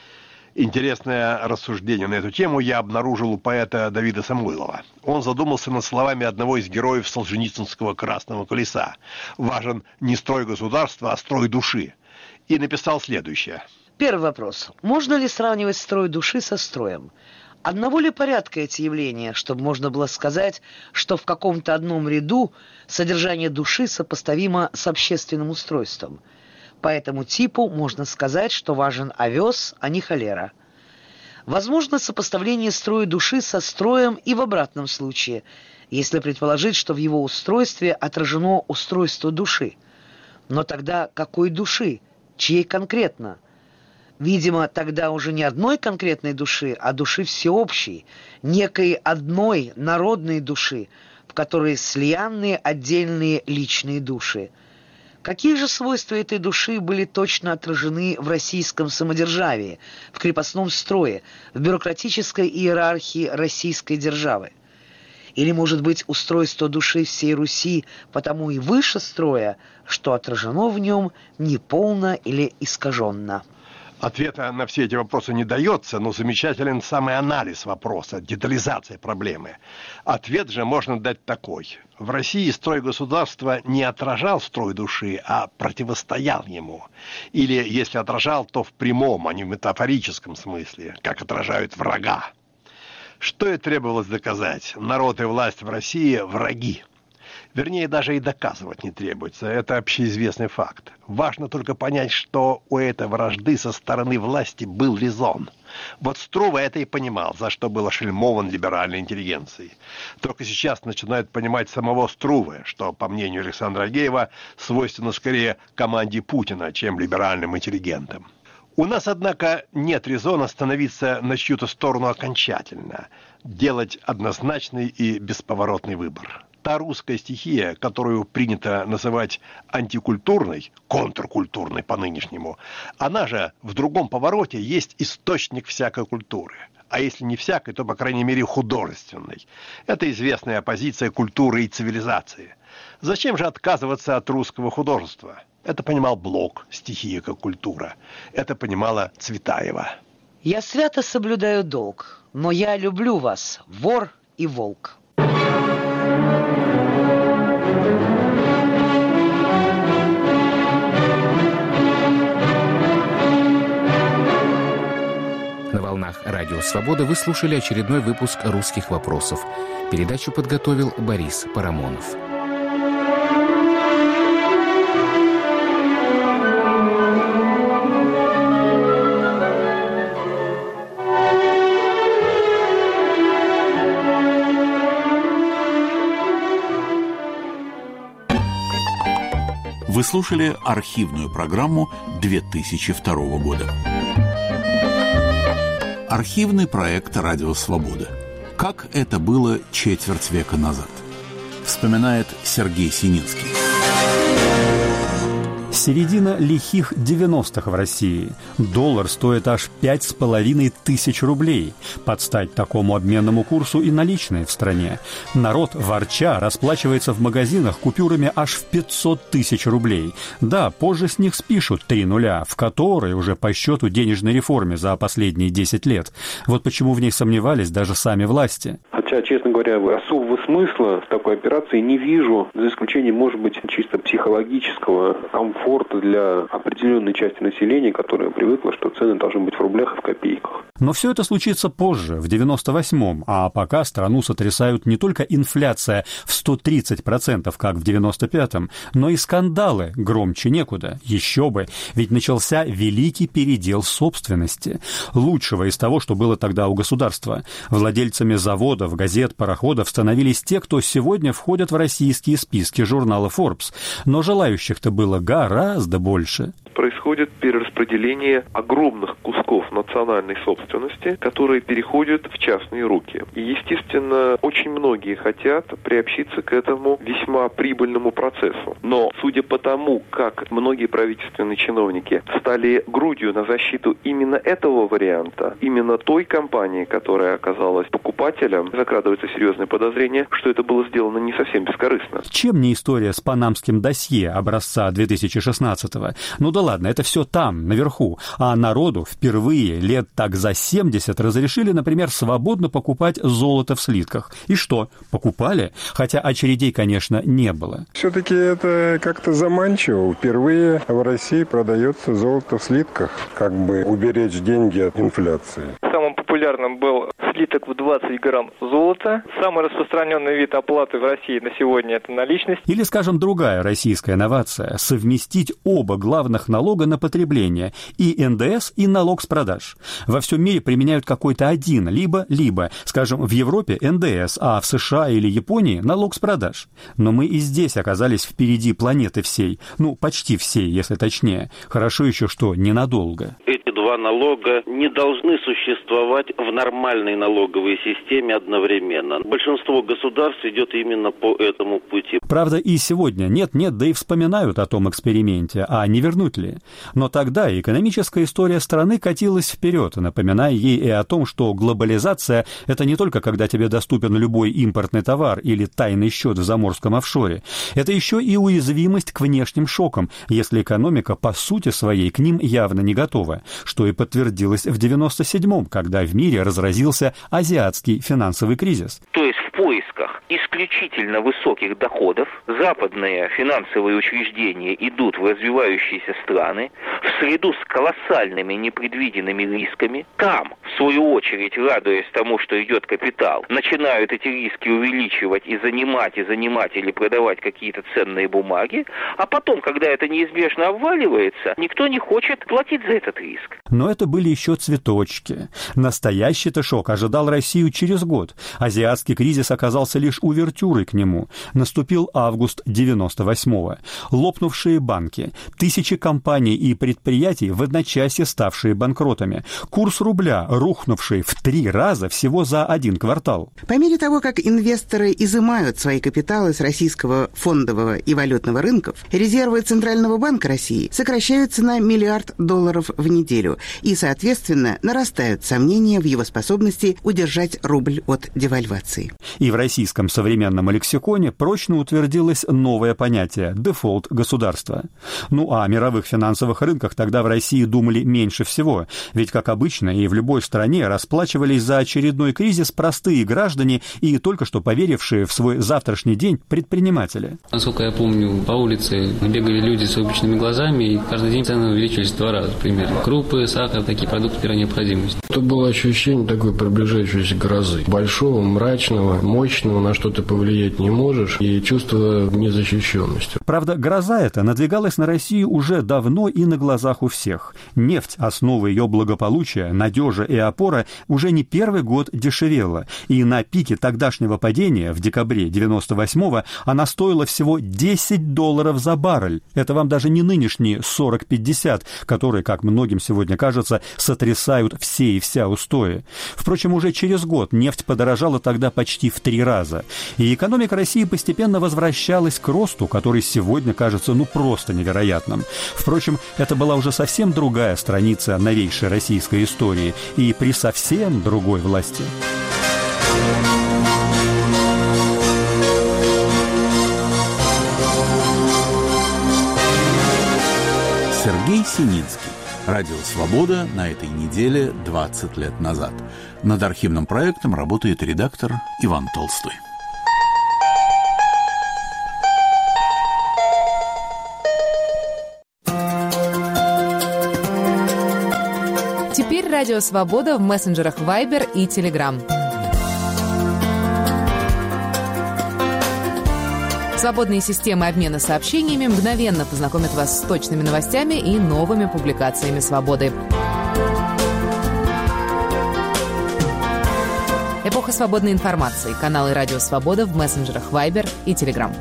Интересное рассуждение на эту тему я обнаружил у поэта Давида Самойлова. Он задумался над словами одного из героев Солженицынского «Красного колеса». «Важен не строй государства, а строй души». И написал следующее. Первый вопрос. Можно ли сравнивать строй души со строем? Одного ли порядка эти явления, чтобы можно было сказать, что в каком-то одном ряду содержание души сопоставимо с общественным устройством? По этому типу можно сказать, что важен овес, а не холера. Возможно сопоставление строя души со строем и в обратном случае, если предположить, что в его устройстве отражено устройство души. Но тогда какой души? Чьей конкретно? Видимо, тогда уже не одной конкретной души, а души всеобщей, некой одной народной души, в которой слиянные отдельные личные души. Какие же свойства этой души были точно отражены в российском самодержавии, в крепостном строе, в бюрократической иерархии российской державы? Или, может быть, устройство души всей Руси потому и выше строя, что отражено в нем неполно или искаженно? Ответа на все эти вопросы не дается, но замечателен самый анализ вопроса, детализация проблемы. Ответ же можно дать такой. В России строй государства не отражал строй души, а противостоял ему. Или, если отражал, то в прямом, а не в метафорическом смысле, как отражают врага. Что и требовалось доказать. Народ и власть в России – враги. Вернее, даже и доказывать не требуется. Это общеизвестный факт. Важно только понять, что у этой вражды со стороны власти был резон. Вот Струве это и понимал, за что был ошельмован либеральной интеллигенцией. Только сейчас начинают понимать самого Струве, что, по мнению Александра Агеева, свойственно скорее команде Путина, чем либеральным интеллигентам. У нас, однако, нет резона становиться на чью-то сторону окончательно, делать однозначный и бесповоротный выбор. Та русская стихия, которую принято называть антикультурной, контркультурной по-нынешнему, она же в другом повороте есть источник всякой культуры. А если не всякой, то, по крайней мере, художественной. Это известная оппозиция культуры и цивилизации. Зачем же отказываться от русского художества? Это понимал Блок, стихия как культура. Это понимала Цветаева. «Я свято соблюдаю долг, но я люблю вас, вор и волк». На волнах Радио Свобода вы слушали очередной выпуск «Русских вопросов». Передачу подготовил Борис Парамонов. Вы слушали архивную программу две тысячи второго года. Архивный проект «Радио Свобода». Как это было четверть века назад? Вспоминает Сергей Сининский. Середина лихих девяностых в России. Доллар стоит аж пять с половиной тысяч рублей. Под стать такому обменному курсу и наличные в стране. Народ, ворча, расплачивается в магазинах купюрами аж в пятьсот тысяч рублей. Да, позже с них спишут три нуля, в которой уже по счету денежной реформе за последние десять лет. Вот почему в ней сомневались даже сами власти. Хотя, честно говоря, особого смысла в такой операции не вижу, за исключением, может быть, чисто психологического комфорта для определенной части населения, которая привыкла, что цены должны быть в рублях и в копейках. Но все это случится позже, в девяносто восьмом, а пока страну сотрясают не только инфляция в сто тридцать процентов, как в девяносто пятом, но и скандалы громче некуда. Еще бы, ведь начался великий передел собственности. Лучшего из того, что было тогда у государства. Владельцами заводов, газет, пароходов становились те, кто сегодня входят в российские списки журнала Forbes. Но желающих-то было гораздо больше. Происходит перераспределение распределение огромных кусков национальной собственности, которые переходят в частные руки. И, естественно, очень многие хотят приобщиться к этому весьма прибыльному процессу. Но, судя по тому, как многие правительственные чиновники стали грудью на защиту именно этого варианта, именно той компании, которая оказалась покупателем, закрадывается серьезное подозрение, что это было сделано не совсем бескорыстно. Чем не история с панамским досье образца две тысячи шестнадцатого? Ну да ладно, это все там, наверху. А народу впервые лет так за семьдесят разрешили, например, свободно покупать золото в слитках. И что? Покупали? Хотя очередей, конечно, не было. Все-таки это как-то заманчиво. Впервые в России продается золото в слитках, как бы уберечь деньги от инфляции. Самым популярным был слиток в двадцать грамм золота. Самый распространенный вид оплаты в России на сегодня – это наличность. Или, скажем, другая российская инновация – совместить оба главных налога на потребление – и эн дэ эс, и налог с продаж. Во всем мире применяют какой-то один, либо-либо. Скажем, в Европе эн дэ эс, а в США или Японии – налог с продаж. Но мы и здесь оказались впереди планеты всей. Ну, почти всей, если точнее. Хорошо еще, что ненадолго. Эти два налога не должны существовать в нормальной налоговой системе одновременно. Большинство государств идет именно по этому пути. Правда, и сегодня нет-нет, да и вспоминают о том эксперименте, а не вернуть ли. Но тогда экономическая история страны катилась вперед, напоминая ей и о том, что глобализация – это не только когда тебе доступен любой импортный товар или тайный счет в заморском офшоре. Это еще и уязвимость к внешним шокам, если экономика по сути своей к ним явно не готова, что и подтвердилось в девяносто седьмом, когда в мире разразился азиатский финансовый кризис. То есть в поисках исключительно высоких доходов западные финансовые учреждения идут в развивающиеся страны в среду с колоссальными непредвиденными рисками. Там, в свою очередь, радуясь тому, что идет капитал, начинают эти риски увеличивать и занимать, и занимать или продавать какие-то ценные бумаги, а потом, когда это неизбежно обваливается, никто не хочет платить за этот риск. Но это были еще цветочки. Настоящий-то шок ожидал Россию через год. Азиатский кризис оказался лишь увертюрой к нему. Наступил август девяносто восьмого. Лопнувшие банки, тысячи компаний и предприятий, в одночасье ставшие банкротами. Курс рубля, рухнувший в три раза всего за один квартал. По мере того, как инвесторы изымают свои капиталы с российского фондового и валютного рынков, резервы Центрального банка России сокращаются на миллиард долларов в неделю и, соответственно, нарастают сомнения в его способности удержать рубль от девальвации. И в российском современном лексиконе прочно утвердилось новое понятие – дефолт государства. Ну а о мировых финансовых рынках тогда в России думали меньше всего, ведь, как обычно, и в любой стране расплачивались за очередной кризис простые граждане и только что поверившие в свой завтрашний день предприниматели. Насколько я помню, по улице бегали люди с выпученными глазами, и каждый день цены увеличивались в два раза примерно. Крупы, сахар, такие продукты первой необходимости. Это было ощущение такой приближающейся грозы. Большого, мрачного, мощного, на что ты повлиять не можешь, и чувство незащищенности. Правда, гроза эта надвигалась на Россию уже давно и на глазах у всех. Нефть, основа ее благополучия, надежа и опора, уже не первый год дешевела, и на пике тогдашнего падения в декабре девяносто восьмого она стоила всего десять долларов за баррель. Это вам даже не нынешние сорок-пятьдесят, которые, как многим сегодня кажется, сотрясают все и вся устои. Впрочем, уже через год нефть подорожала тогда почти в три раза, и экономика России постепенно возвращалась к росту, который сегодня кажется ну просто невероятным. Впрочем, это была уже совсем другая страница новейшей российской истории и при совсем другой власти. Сергей Синицкий. Радио «Свобода» на этой неделе двадцать лет назад. Над архивным проектом работает редактор Иван Толстой. Теперь Радио «Свобода» в мессенджерах Viber и Telegram. Свободные системы обмена сообщениями мгновенно познакомят вас с точными новостями и новыми публикациями «Свободы». Эпоха свободной информации. Каналы «Радио Свобода» в мессенджерах Viber и Telegram.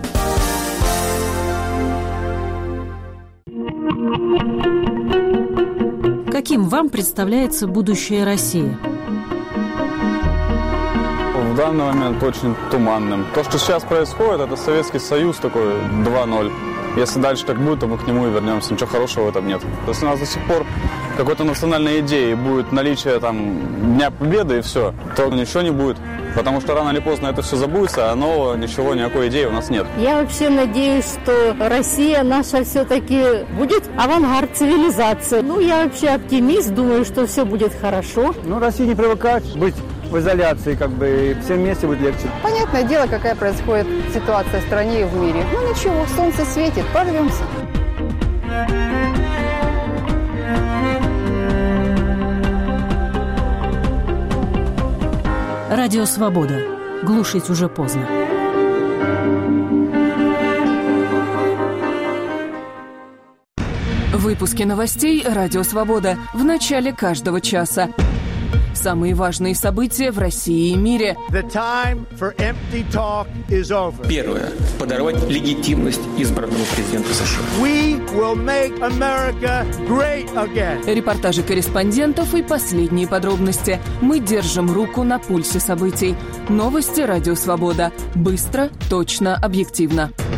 Каким вам представляется будущее России? В данный момент очень туманным. То, что сейчас происходит, это Советский Союз такой два ноль. Если дальше так будет, то мы к нему и вернемся. Ничего хорошего в этом нет. Если у нас до сих пор какой-то национальной идеи будет наличие там Дня Победы и все, то ничего не будет. Потому что рано или поздно это все забудется, а нового ничего, никакой идеи у нас нет. Я вообще надеюсь, что Россия наша все-таки будет авангард цивилизации. Ну, я вообще оптимист, думаю, что все будет хорошо. Ну, Россия не привыкает быть в изоляции, как бы, и всем вместе будет легче. Понятное дело, какая происходит ситуация в стране и в мире. Ну, ничего, солнце светит, порвемся. Радио «Свобода». Глушить уже поздно. Выпуски новостей «Радио Свобода» в начале каждого часа. Самые важные события в России и мире. Первое. Подорвать легитимность избранного президента США. Репортажи корреспондентов и последние подробности. Мы держим руку на пульсе событий. Новости «Радио Свобода». Быстро, точно, объективно.